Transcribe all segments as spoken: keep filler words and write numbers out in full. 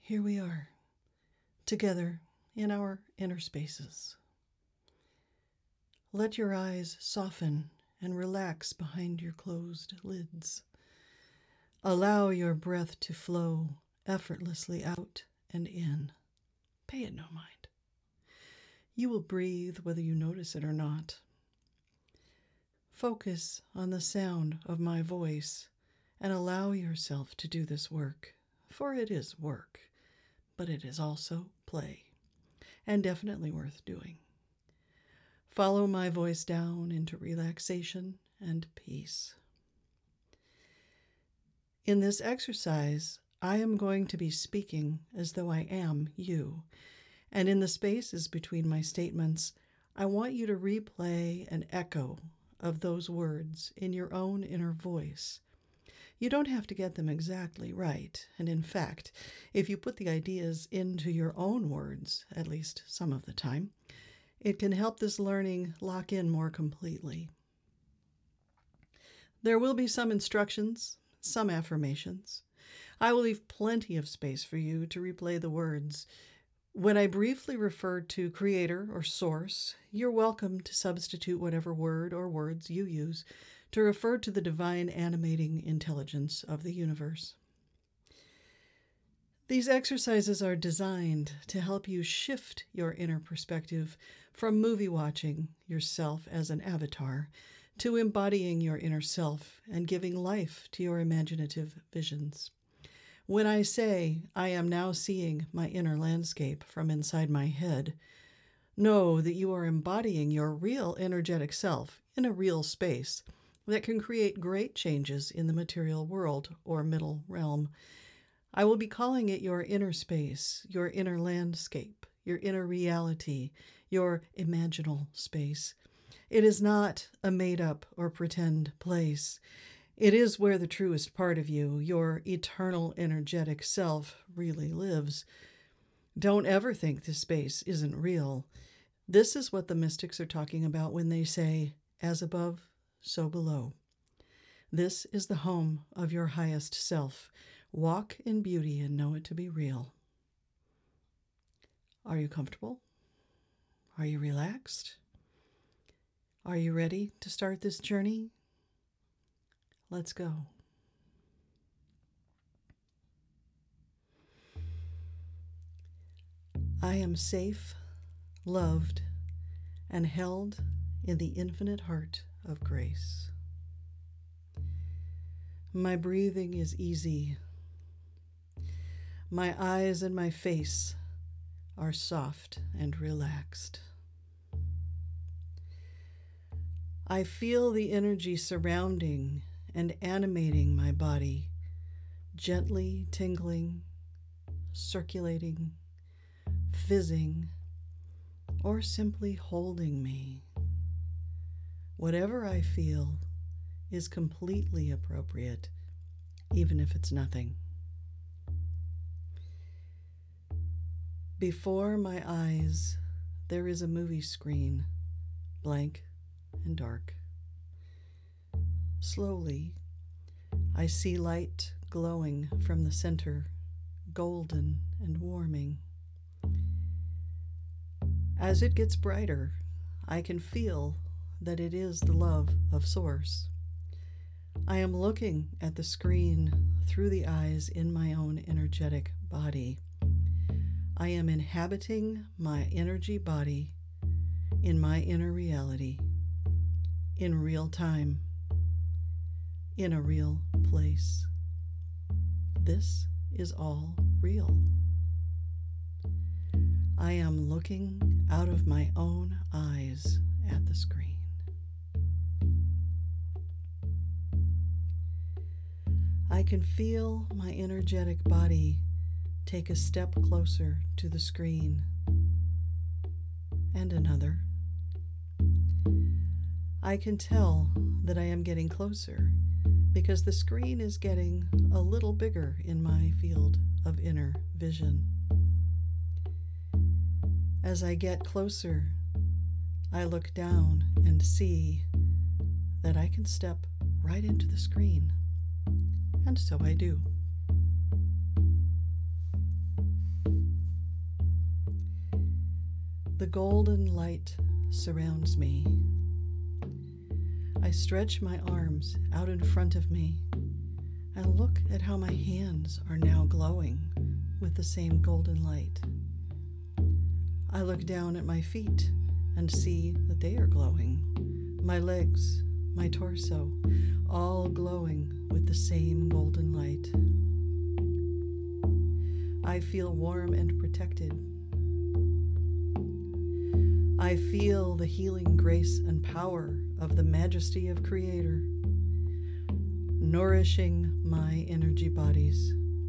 Here we are, together in our inner spaces. Let your eyes soften and relax behind your closed lids. Allow your breath to flow effortlessly out and in. Pay it no mind. You will breathe whether you notice it or not. Focus on the sound of my voice and allow yourself to do this work, for it is work, but it is also play, and definitely worth doing. Follow my voice down into relaxation and peace. In this exercise, I am going to be speaking as though I am you, and in the spaces between my statements, I want you to replay an echo of those words in your own inner voice. You don't have to get them exactly right, and in fact, if you put the ideas into your own words, at least some of the time, it can help this learning lock in more completely. There will be some instructions, some affirmations. I will leave plenty of space for you to replay the words. When I briefly refer to creator or source, you're welcome to substitute whatever word or words you use to refer to the divine animating intelligence of the universe. These exercises are designed to help you shift your inner perspective from movie watching yourself as an avatar to embodying your inner self and giving life to your imaginative visions. When I say, I am now seeing my inner landscape from inside my head, know that you are embodying your real energetic self in a real space that can create great changes in the material world or middle realm. I will be calling it your inner space, your inner landscape, your inner reality, your imaginal space. It is not a made-up or pretend place. It is where the truest part of you, your eternal energetic self, really lives. Don't ever think this space isn't real. This is what the mystics are talking about when they say, as above, so below. This is the home of your highest self. Walk in beauty and know it to be real. Are you comfortable? Are you relaxed? Are you ready to start this journey? Let's go. I am safe, loved, and held in the infinite heart of grace. My breathing is easy. My eyes and my face are soft and relaxed. I feel the energy surrounding and animating my body, gently tingling, circulating, fizzing, or simply holding me. Whatever I feel is completely appropriate, even if it's nothing. Before my eyes, there is a movie screen, blank and dark. Slowly, I see light glowing from the center, golden and warming. As it gets brighter, I can feel that it is the love of Source. I am looking at the screen through the eyes in my own energetic body. I am inhabiting my energy body in my inner reality, in real time, in a real place. This is all real. I am looking out of my own eyes at the screen. I can feel my energetic body take a step closer to the screen, and another. I can tell that I am getting closer because the screen is getting a little bigger in my field of inner vision. As I get closer, I look down and see that I can step right into the screen. And so I do. The golden light surrounds me. I stretch my arms out in front of me and look at how my hands are now glowing with the same golden light. I look down at my feet and see that they are glowing. My legs, my torso, all glowing with the same golden light. I feel warm and protected. I feel the healing grace and power of the majesty of Creator, nourishing my energy bodies,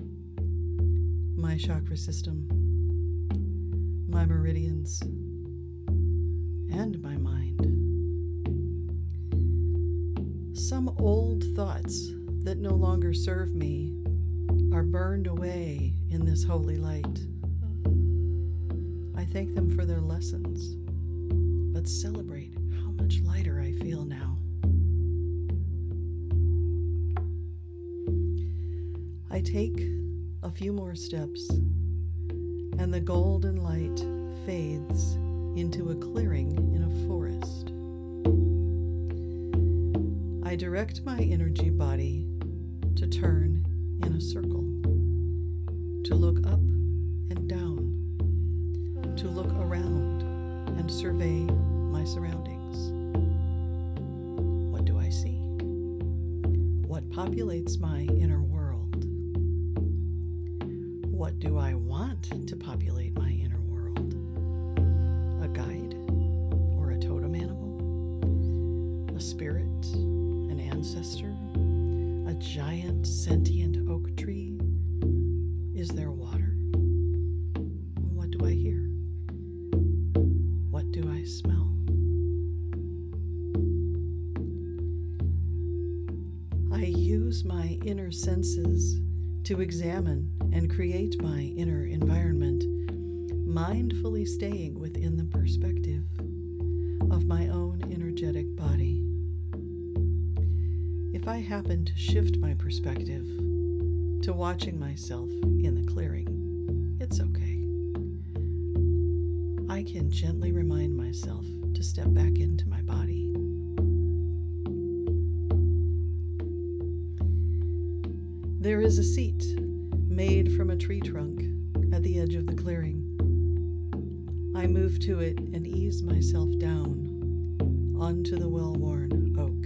my chakra system, my meridians, and my mind. Some old thoughts that no longer serve me are burned away in this holy light. I thank them for their lessons, but celebrate how much lighter I feel now. I take a few more steps, and the golden light fades into a clearing in a forest. I direct my energy body to turn in a circle, to look up and down, to look around and survey my surroundings. What do I see? What populates my inner world? What do I want to populate my inner world? A guide or a totem animal? A spirit? An ancestor? A giant sentient oak tree? Is there water? What do I hear? What do I smell? I use my inner senses to examine and create my inner environment, mindfully staying within the perspective of my own energetic body. If I happen to shift my perspective to watching myself in the clearing, it's okay. I can gently remind myself to step back into my body. There is a seat made from a tree trunk at the edge of the clearing. I move to it and ease myself down onto the well-worn oak.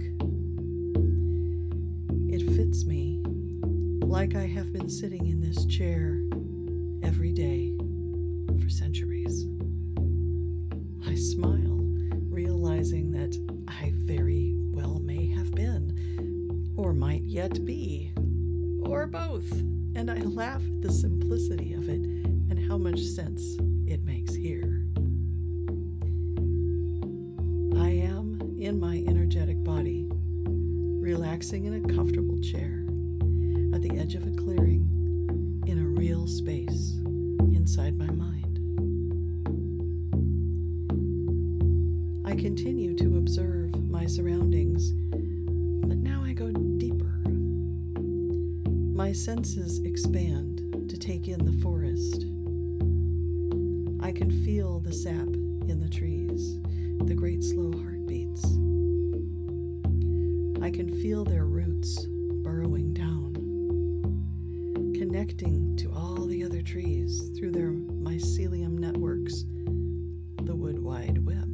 It fits me like I have been sitting in this chair every day for centuries. I smile, realizing that I very well may have been, or might yet be, or both, and I laugh at the simplicity of it and how much sense it makes here. I am in my energetic body, relaxing in a comfortable chair at the edge of a clearing in a real space inside my mind. I continue to observe my surroundings, but now I go deeper. My senses expand to take in the forest. I can feel the sap in the trees, the great slow heartbeats. I can feel their roots burrowing down, connecting to all the other trees through their mycelium networks, the wood wide web.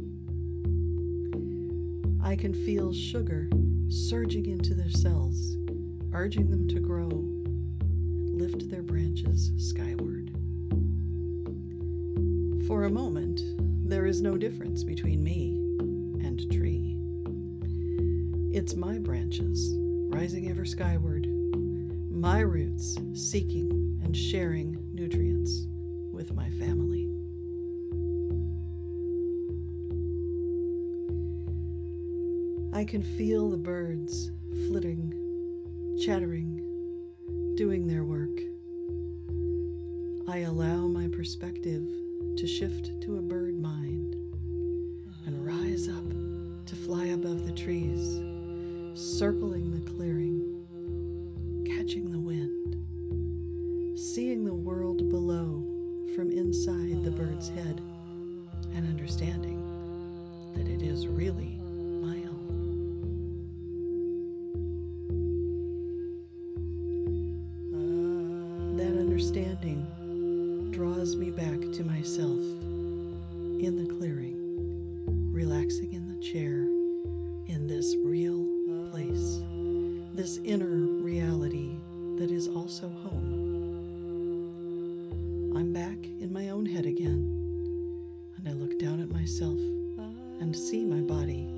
I can feel sugar surging into their cells, urging them to grow, lift their branches skyward. For a moment, there is no difference between me and tree. It's my branches rising ever skyward, my roots seeking and sharing nutrients with my family. I can feel the birds flitting, chattering, doing their work. I allow my perspective to shift to a bird mind and rise up to fly above the trees, circling the clearing, catching the wind, seeing the world below from inside the bird's head, and understanding that it is really my own. That understanding draws me back to myself in the clearing, relaxing in the chair, in this real place, this inner reality that is also home. I'm back in my own head again, and I look down at myself and see my body.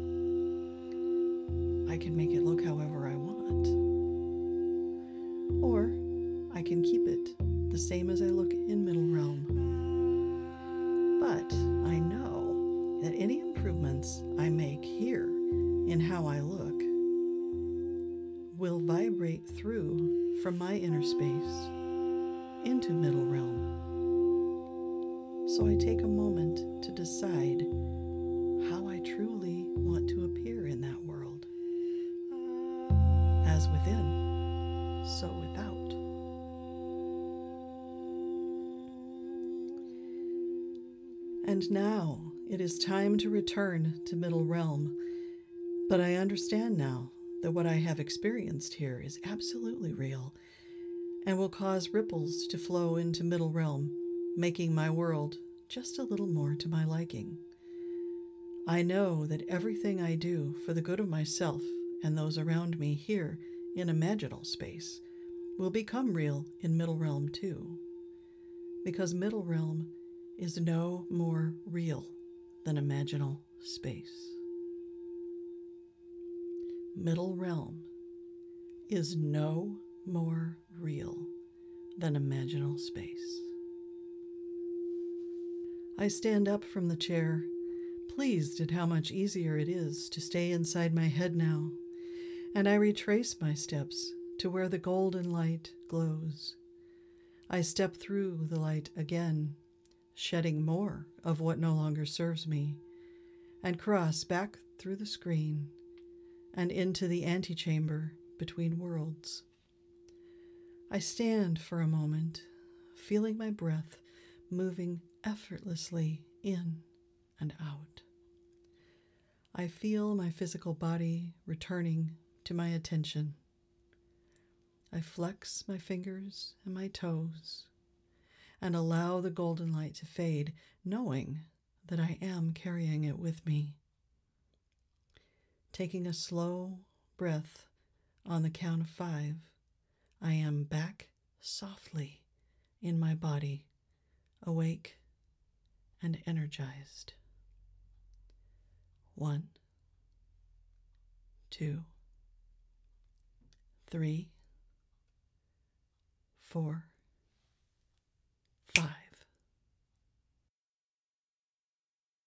I can make it look however I want, or I can keep it the same as I look in Middle Realm. But I know that any improvements I make here in how I look will vibrate through from my inner space into Middle Realm. So I take a moment to decide how I truly want to appear in that world. As within, so without. And now it is time to return to Middle Realm, but I understand now that what I have experienced here is absolutely real and will cause ripples to flow into Middle Realm, making my world just a little more to my liking. I know that everything I do for the good of myself and those around me here in imaginal space will become real in Middle Realm too, because Middle Realm is no more real than imaginal space. Middle Realm is no more real than imaginal space. I stand up from the chair, pleased at how much easier it is to stay inside my head now, and I retrace my steps to where the golden light glows. I step through the light again, shedding more of what no longer serves me, and cross back through the screen and into the antechamber between worlds. I stand for a moment, feeling my breath moving effortlessly in and out. I feel my physical body returning to my attention. I flex my fingers and my toes and allow the golden light to fade, knowing that I am carrying it with me. Taking a slow breath on the count of five, I am back softly in my body, awake and energized. One, two, three, four, five.